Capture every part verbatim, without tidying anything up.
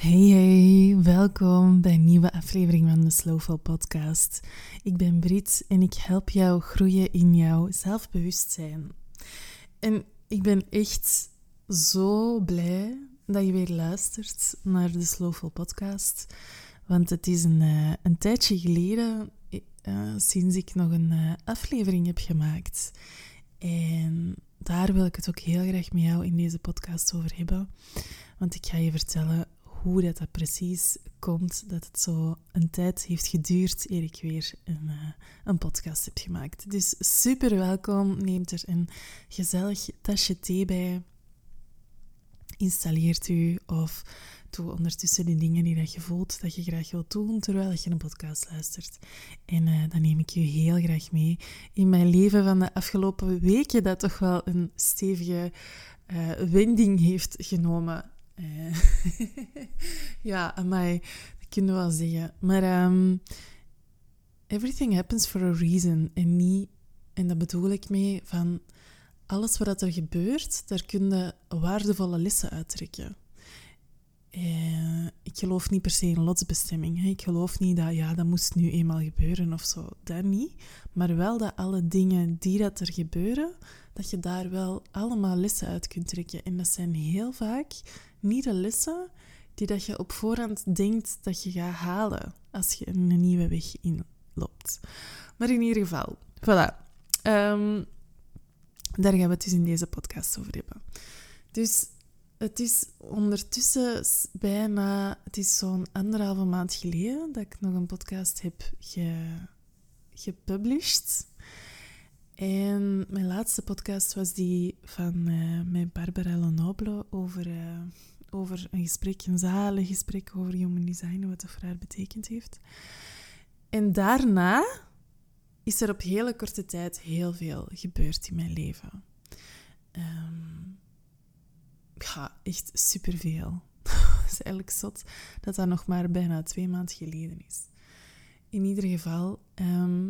Hey hey, welkom bij een nieuwe aflevering van de Slowful podcast. Ik ben Brit en ik help jou groeien in jouw zelfbewustzijn. En ik ben echt zo blij dat je weer luistert naar de Slowful podcast. Want het is een, uh, een tijdje geleden uh, sinds ik nog een uh, aflevering heb gemaakt. En daar wil ik het ook heel graag met jou in deze podcast over hebben. Want ik ga je vertellen hoe dat, dat precies komt, dat het zo een tijd heeft geduurd eer ik weer een, uh, een podcast heb gemaakt. Dus super welkom, neem er een gezellig tasje thee bij, installeert u of doe ondertussen de dingen die dat je voelt dat je graag wilt doen terwijl je een podcast luistert. En uh, dan neem ik je heel graag mee in mijn leven van de afgelopen weken dat toch wel een stevige uh, wending heeft genomen. Uh, ja, amai, dat kunnen we wel zeggen. Maar um, everything happens for a reason. En niet, en dat bedoel ik mee, van alles wat er gebeurt, daar kun je waardevolle lessen uittrekken. Uh, ik geloof niet per se in lotsbestemming. Hè. Ik geloof niet dat, ja, dat moest nu eenmaal gebeuren of zo. Dat niet. Maar wel dat alle dingen die dat er gebeuren, dat je daar wel allemaal lessen uit kunt trekken. En dat zijn heel vaak niet de lessen die dat je op voorhand denkt dat je gaat halen als je een nieuwe weg inloopt. Maar in ieder geval, voilà. Um, daar gaan we het dus in deze podcast over hebben. Dus het is ondertussen bijna, het is zo'n anderhalve maand geleden dat ik nog een podcast heb ge, gepublished. En mijn laatste podcast was die van uh, met Barbara Lenoble over, uh, over een gesprek, een zalig gesprek over human design, wat dat voor haar betekend heeft. En daarna is er op hele korte tijd heel veel gebeurd in mijn leven. Um, ja, echt superveel. Het is eigenlijk zot dat dat nog maar bijna twee maanden geleden is. In ieder geval, um,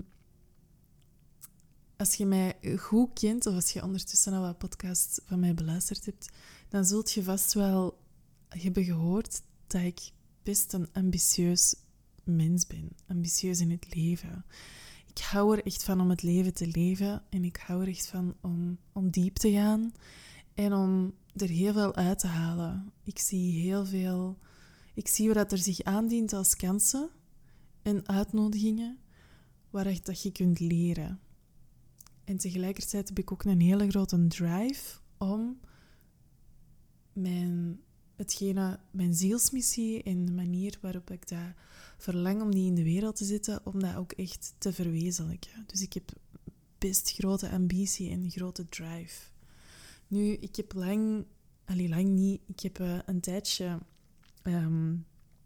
als je mij goed kent, of als je ondertussen al wat podcasts van mij beluisterd hebt, dan zult je vast wel hebben gehoord dat ik best een ambitieus mens ben. Ambitieus in het leven. Ik hou er echt van om het leven te leven en ik hou er echt van om, om diep te gaan en om er heel veel uit te halen. Ik zie heel veel... Ik zie wat er zich aandient als kansen en uitnodigingen waar dat je kunt leren. En tegelijkertijd heb ik ook een hele grote drive om mijn, hetgene, mijn zielsmissie en de manier waarop ik dat verlang om die in de wereld te zetten, om dat ook echt te verwezenlijken. Dus ik heb best grote ambitie en grote drive. Nu, ik heb lang... Allee, lang niet. Ik heb uh, een tijdje um,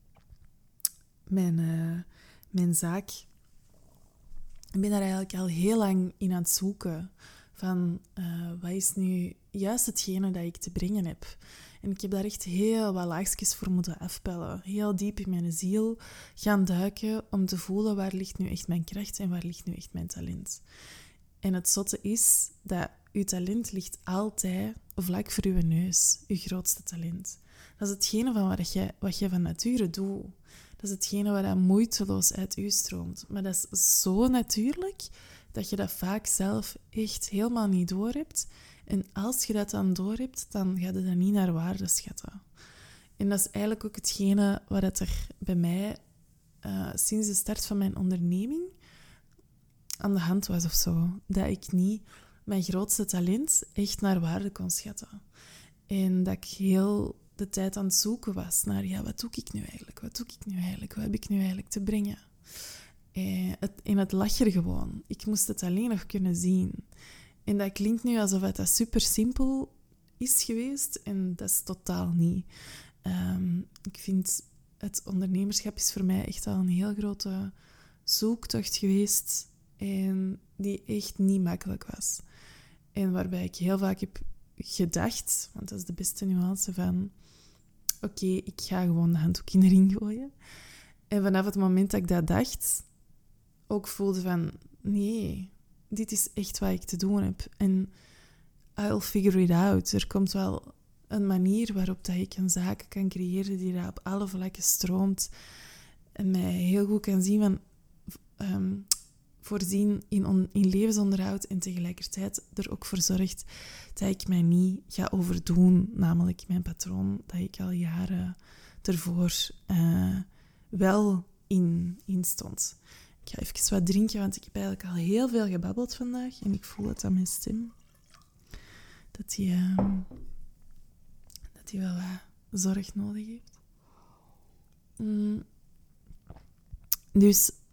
mijn, uh, mijn zaak... Ik ben daar eigenlijk al heel lang in aan het zoeken van uh, wat is nu juist hetgene dat ik te brengen heb. En ik heb daar echt heel wat laagjes voor moeten afpellen. Heel diep in mijn ziel gaan duiken om te voelen waar ligt nu echt mijn kracht en waar ligt nu echt mijn talent. En het zotte is dat uw talent ligt altijd vlak voor uw neus, uw grootste talent. Dat is hetgene van wat je, wat je van nature doet. Dat is hetgene wat moeiteloos uit u stroomt. Maar dat is zo natuurlijk dat je dat vaak zelf echt helemaal niet doorhebt. En als je dat dan doorhebt, dan ga je dat niet naar waarde schatten. En dat is eigenlijk ook hetgene wat er bij mij uh, sinds de start van mijn onderneming aan de hand was of zo. Dat ik niet mijn grootste talent echt naar waarde kon schatten. En dat ik heel de tijd aan het zoeken was naar, ja, wat doe ik nu eigenlijk? Wat doe ik nu eigenlijk? Wat heb ik nu eigenlijk te brengen? En het, en het lag er gewoon. Ik moest het alleen nog kunnen zien. En dat klinkt nu alsof het dat super simpel is geweest. En dat is totaal niet. Um, ik vind het ondernemerschap is voor mij echt al een heel grote zoektocht geweest. En die echt niet makkelijk was. En waarbij ik heel vaak heb gedacht, want dat is de beste nuance van, oké, okay, ik ga gewoon de handdoek in de ring gooien. En vanaf het moment dat ik dat dacht, ook voelde van, nee, dit is echt wat ik te doen heb. En I'll figure it out. Er komt wel een manier waarop dat ik een zaak kan creëren die daar op alle vlakken stroomt en mij heel goed kan zien van um, voorzien in, on, in levensonderhoud en tegelijkertijd er ook voor zorgt dat ik mij niet ga overdoen, namelijk mijn patroon dat ik al jaren ervoor uh, wel in, in stond. Ik ga even wat drinken, want ik heb eigenlijk al heel veel gebabbeld vandaag en ik voel het aan mijn stem. Dat die, uh, dat die wel wat zorg nodig heeft. Mm. Dus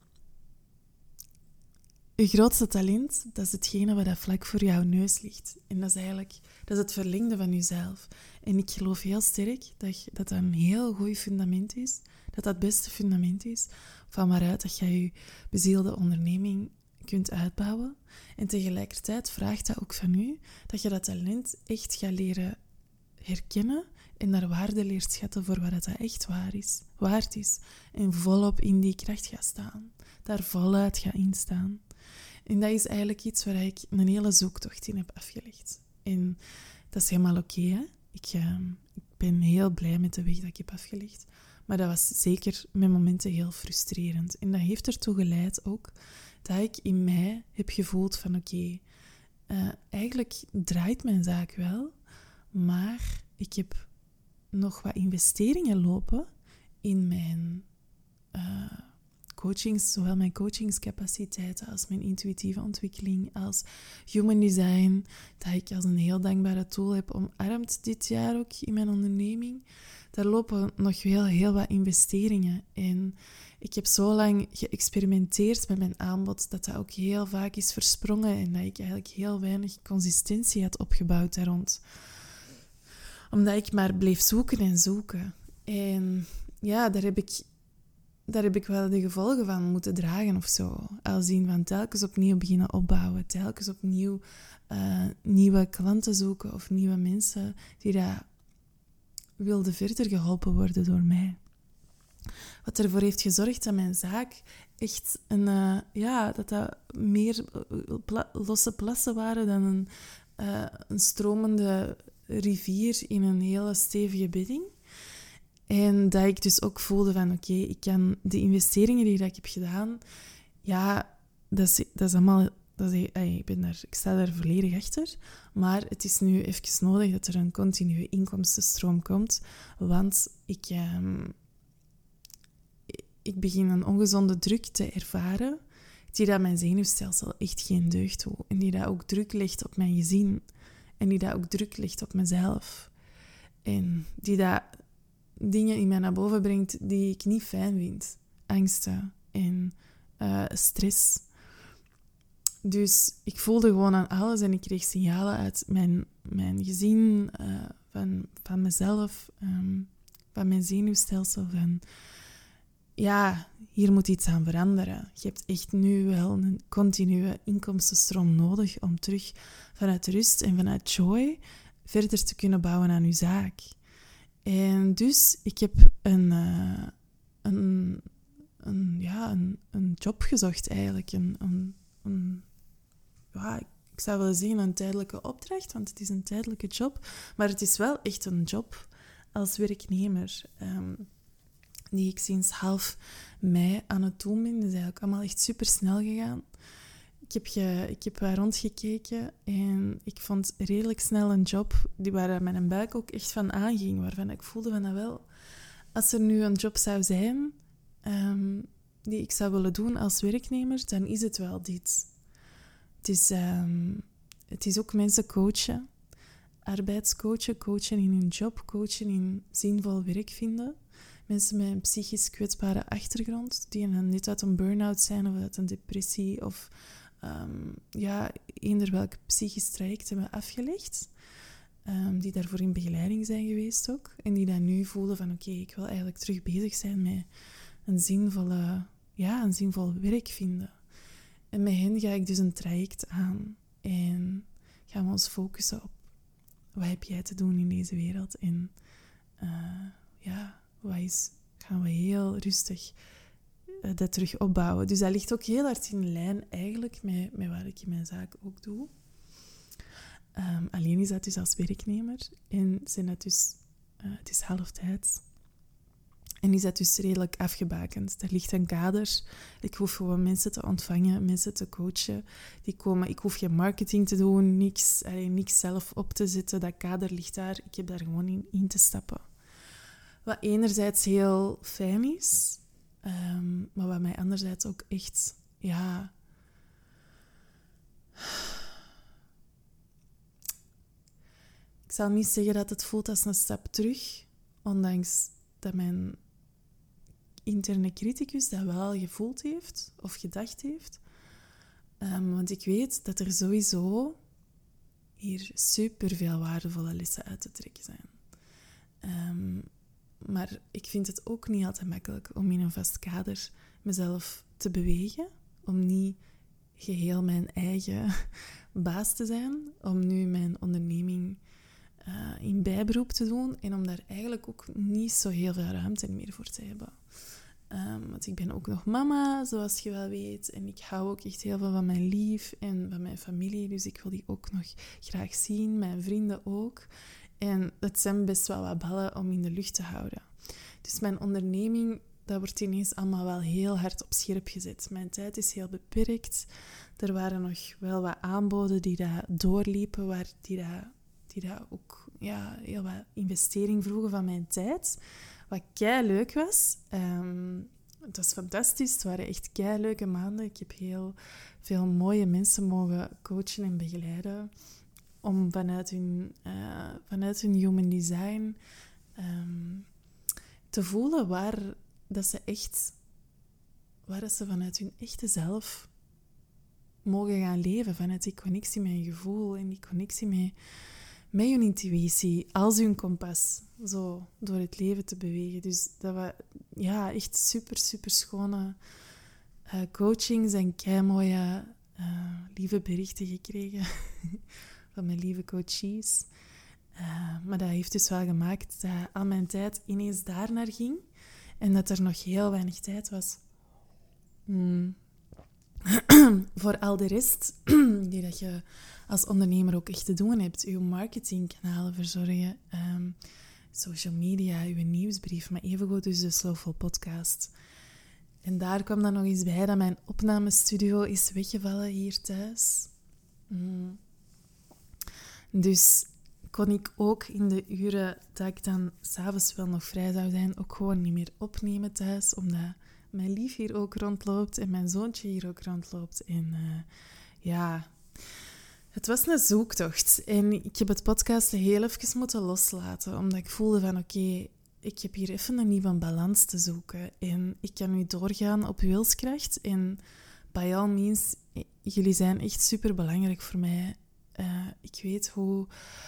je grootste talent, dat is hetgene wat dat vlak voor jouw neus ligt. En dat is eigenlijk dat is het verlengde van jezelf. En ik geloof heel sterk dat je, dat, dat een heel goed fundament is. Dat dat het beste fundament is van waaruit dat jij je bezielde onderneming kunt uitbouwen. En tegelijkertijd vraagt dat ook van u dat je dat talent echt gaat leren herkennen en naar waarde leert schatten voor wat dat echt waar is, waard is. En volop in die kracht gaat staan. Daar voluit gaat instaan. En dat is eigenlijk iets waar ik een hele zoektocht in heb afgelegd. En dat is helemaal oké, hè. Ik, uh, ik ben heel blij met de weg dat ik heb afgelegd. Maar dat was zeker met momenten heel frustrerend. En dat heeft ertoe geleid ook dat ik in mij heb gevoeld van oké, okay, uh, eigenlijk draait mijn zaak wel, maar ik heb nog wat investeringen lopen in mijn uh, coachings, zowel mijn coachingscapaciteiten als mijn intuïtieve ontwikkeling, als human design, dat ik als een heel dankbare tool heb omarmd dit jaar ook in mijn onderneming. Daar lopen nog heel, heel wat investeringen. En ik heb zo lang geëxperimenteerd met mijn aanbod, dat dat ook heel vaak is versprongen en dat ik eigenlijk heel weinig consistentie had opgebouwd daar rond. Omdat ik maar bleef zoeken en zoeken. En ja, daar heb ik, daar heb ik wel de gevolgen van moeten dragen of zo. Als in van telkens opnieuw beginnen opbouwen, telkens opnieuw uh, nieuwe klanten zoeken of nieuwe mensen die daar wilden verder geholpen worden door mij. Wat ervoor heeft gezorgd dat mijn zaak echt een, uh, ja, dat dat meer pla- losse plassen waren dan een, uh, een stromende rivier in een hele stevige bedding. En dat ik dus ook voelde van oké, okay, ik kan de investeringen die dat ik heb gedaan, ja, dat is, dat is allemaal, dat is, ay, ik, ben daar, ik sta daar volledig achter. Maar het is nu even nodig dat er een continue inkomstenstroom komt, want ik, um, ik begin een ongezonde druk te ervaren, die dat mijn zenuwstelsel echt geen deugd doet. En die dat ook druk legt op mijn gezin. En die dat ook druk legt op mezelf. En die dat dingen in mij naar boven brengt die ik niet fijn vind. Angsten en uh, stress. Dus ik voelde gewoon aan alles en ik kreeg signalen uit mijn, mijn gezin, uh, van, van mezelf, um, van mijn zenuwstelsel, van ja, hier moet iets aan veranderen. Je hebt echt nu wel een continue inkomstenstroom nodig om terug vanuit rust en vanuit joy verder te kunnen bouwen aan je zaak. En dus, ik heb een, uh, een, een, ja, een, een job gezocht eigenlijk. Een, een, een, ja, ik zou willen zeggen een tijdelijke opdracht, want het is een tijdelijke job. Maar het is wel echt een job als werknemer. Um, die ik sinds half mei aan het doen ben. Dat is eigenlijk allemaal echt super snel gegaan. Ik heb, ge, ik heb waar rondgekeken en ik vond redelijk snel een job die waar mijn buik ook echt van aanging, waarvan ik voelde van, nou wel, als er nu een job zou zijn um, die ik zou willen doen als werknemer, dan is het wel dit. Het is, um, het is ook mensen coachen, arbeidscoachen, coachen in hun job, coachen in zinvol werk vinden. Mensen met een psychisch kwetsbare achtergrond, die net uit een burn-out zijn of uit een depressie of um, ja, eender welk psychisch traject hebben afgelegd, um, die daarvoor in begeleiding zijn geweest ook, en die dan nu voelen van oké, okay, ik wil eigenlijk terug bezig zijn met een zinvolle, ja, een zinvol werk vinden. En met hen ga ik dus een traject aan en gaan we ons focussen op wat heb jij te doen in deze wereld en uh, ja, wat is, gaan we heel rustig uh, dat terug opbouwen. Dus dat ligt ook heel hard in lijn eigenlijk met, met wat ik in mijn zaak ook doe. Um, alleen is dat dus als werknemer. En zijn dat dus, uh, het is halftijds. En is dat dus redelijk afgebakend. Er ligt een kader. Ik hoef gewoon mensen te ontvangen, mensen te coachen. Die komen, ik hoef geen marketing te doen, niks, allee, niks zelf op te zetten. Dat kader ligt daar. Ik heb daar gewoon in, in te stappen. Wat enerzijds heel fijn is, um, maar wat mij anderzijds ook echt, ja... Ik zal niet zeggen dat het voelt als een stap terug, ondanks dat mijn interne criticus dat wel gevoeld heeft of gedacht heeft. Um, want ik weet dat er sowieso hier superveel waardevolle lessen uit te trekken zijn. Um, maar ik vind het ook niet altijd makkelijk om in een vast kader mezelf te bewegen, om niet geheel mijn eigen baas te zijn, om nu mijn onderneming uh, in bijberoep te doen en om daar eigenlijk ook niet zo heel veel ruimte meer voor te hebben. Um, want ik ben ook nog mama, zoals je wel weet, en ik hou ook echt heel veel van mijn lief en van mijn familie, dus ik wil die ook nog graag zien, mijn vrienden ook. En het zijn best wel wat ballen om in de lucht te houden. Dus mijn onderneming, dat wordt ineens allemaal wel heel hard op scherp gezet. Mijn tijd is heel beperkt. Er waren nog wel wat aanboden die daar doorliepen, waar die daar, die daar ook ja, heel wat investering vroegen van mijn tijd. Wat kei leuk was. Um, het was fantastisch. Het waren echt kei leuke maanden. Ik heb heel veel mooie mensen mogen coachen en begeleiden. Om vanuit hun, uh, vanuit hun human design um, te voelen waar dat ze echt, waar dat ze vanuit hun echte zelf mogen gaan leven. Vanuit die connectie met hun gevoel en die connectie met, met hun intuïtie, als hun kompas, zo door het leven te bewegen. Dus dat was ja, echt super, super schone uh, coachings en keimooie uh, lieve berichten gekregen. Van mijn lieve coaches. Uh, maar dat heeft dus wel gemaakt dat al mijn tijd ineens daar naar ging. En dat er nog heel weinig tijd was mm. voor al de rest die dat je als ondernemer ook echt te doen hebt. Je marketingkanalen verzorgen, um, social media, je nieuwsbrief, maar evengoed dus de Slowful podcast. En daar kwam dan nog eens bij dat mijn opnamestudio is weggevallen hier thuis. Mm. Dus kon ik ook in de uren dat ik dan s'avonds wel nog vrij zou zijn, ook gewoon niet meer opnemen thuis, omdat mijn lief hier ook rondloopt en mijn zoontje hier ook rondloopt. En uh, ja, het was een zoektocht. En ik heb het podcast heel even moeten loslaten, omdat ik voelde van oké, okay, ik heb hier even een nieuwe balans te zoeken. En ik kan nu doorgaan op wilskracht. En by all means, jullie zijn echt super belangrijk voor mij. Uh, ik weet hoe,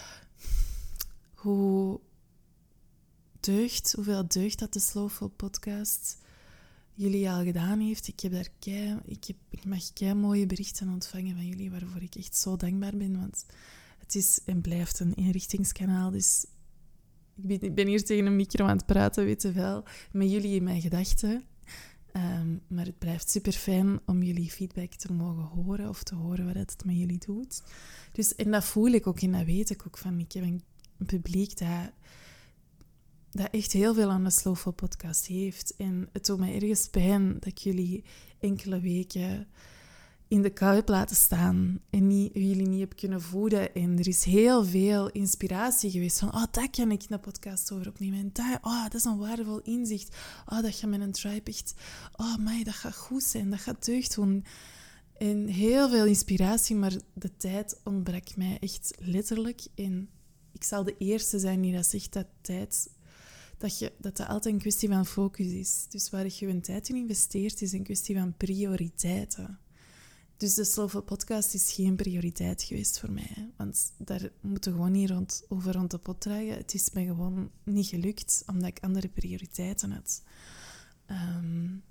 hoe deugd, hoeveel deugd dat de Slowful podcast jullie al gedaan heeft. Ik heb daar kei, ik, heb, ik mag kei mooie berichten ontvangen van jullie, waarvoor ik echt zo dankbaar ben. Want het is en blijft een inrichtingskanaal. Dus ik ben, ik ben hier tegen een micro aan het praten, weet je wel, met jullie in mijn gedachten. Um, maar het blijft super fijn om jullie feedback te mogen horen of te horen wat het met jullie doet. Dus, en dat voel ik ook en dat weet ik ook van. Ik heb een, een publiek dat, dat echt heel veel aan de Slowful podcast heeft. En het doet mij ergens pijn dat ik jullie enkele weken in de kou heb laten staan en niet, jullie niet heb kunnen voeden. En er is heel veel inspiratie geweest van, oh, daar kan ik een podcast over opnemen. En daar, oh, dat is een waardevol inzicht. Oh, dat gaat met een tribe echt, oh, my, dat gaat goed zijn, dat gaat deugd doen. En heel veel inspiratie, maar de tijd ontbrak mij echt letterlijk. En ik zal de eerste zijn die dat zegt, dat tijd, dat, je, dat dat altijd een kwestie van focus is. Dus waar je je tijd in investeert, is een kwestie van prioriteiten. Dus de Slowful podcast is geen prioriteit geweest voor mij. Hè? Want daar moeten we gewoon niet rond, over rond de pot dragen. Het is me gewoon niet gelukt, omdat ik andere prioriteiten had. Um,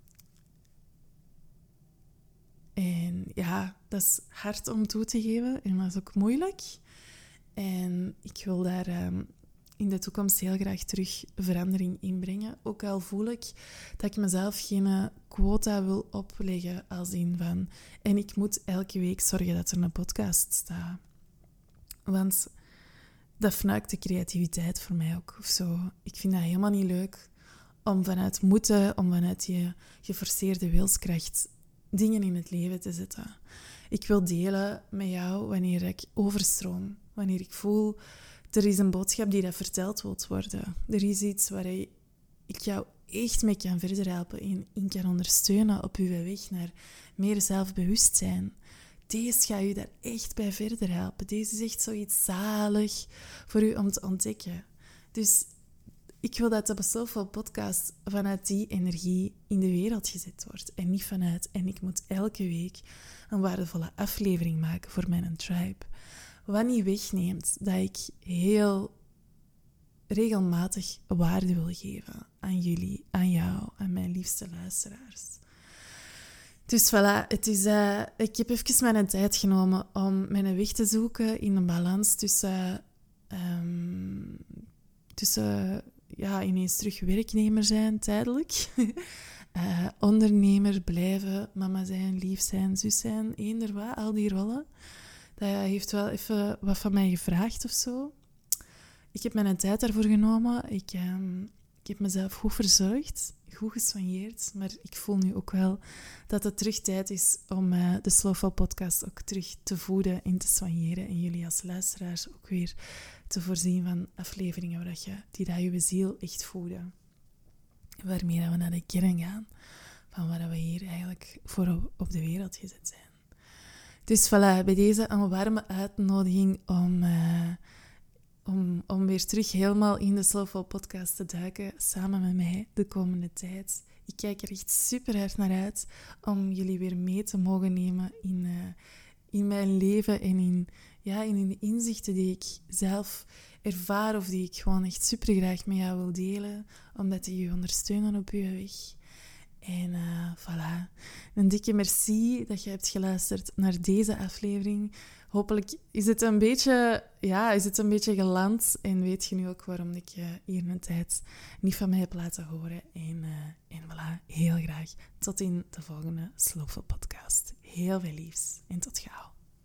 en ja, dat is hard om toe te geven. En dat is ook moeilijk. En ik wil daar um, in de toekomst heel graag terug verandering in brengen. Ook al voel ik dat ik mezelf geen quota wil opleggen als in van... En ik moet elke week zorgen dat er een podcast staat. Want dat fnuikt de creativiteit voor mij ook. Of zo. Ik vind dat helemaal niet leuk om vanuit moeten, om vanuit je geforceerde wilskracht dingen in het leven te zetten. Ik wil delen met jou wanneer ik overstroom. Wanneer ik voel, er is een boodschap die dat verteld wilt worden. Er is iets waar ik jou echt mee kan verder helpen en in kan ondersteunen op uw weg naar meer zelfbewustzijn. Deze gaat u daar echt bij verder helpen. Deze is echt zoiets zalig voor u om te ontdekken. Dus ik wil dat de Soulful Podcast vanuit die energie in de wereld gezet wordt. En niet vanuit, en ik moet elke week een waardevolle aflevering maken voor mijn tribe. Wat niet wegneemt dat ik heel regelmatig waarde wil geven aan jullie, aan jou, aan mijn liefste luisteraars. Dus voilà, het is, uh, ik heb even mijn tijd genomen om mijn weg te zoeken in een balans tussen, um, tussen ja, ineens terug werknemer zijn, tijdelijk. uh, ondernemer blijven, mama zijn, lief zijn, zus zijn, eender wat, al die rollen. Dat heeft wel even wat van mij gevraagd of zo. Ik heb mijn tijd daarvoor genomen. Ik, um, ik heb mezelf goed verzorgd, goed gesoigneerd. Maar ik voel nu ook wel dat het terug tijd is om uh, de Soulful Podcast ook terug te voeden en te soigneren. En jullie als luisteraars ook weer te voorzien van afleveringen waar je, die dat je ziel echt voeden. Waarmee dat we naar de kern gaan van waar we hier eigenlijk voor op de wereld gezet zijn. Dus voilà, bij deze een warme uitnodiging om... Uh, Om, om weer terug helemaal in de Soulful Podcast te duiken, samen met mij de komende tijd. Ik kijk er echt super hard naar uit om jullie weer mee te mogen nemen in, uh, in mijn leven en in, ja, in de inzichten die ik zelf ervaar of die ik gewoon echt super graag met jou wil delen, omdat die je ondersteunen op je weg. En uh, voilà, een dikke merci dat je hebt geluisterd naar deze aflevering. Hopelijk is het een beetje, ja, is het een beetje geland en weet je nu ook waarom ik uh, hier een tijd niet van mij heb laten horen. En, uh, en voilà, heel graag tot in de volgende Soulful Podcast. Heel veel liefs en tot gauw.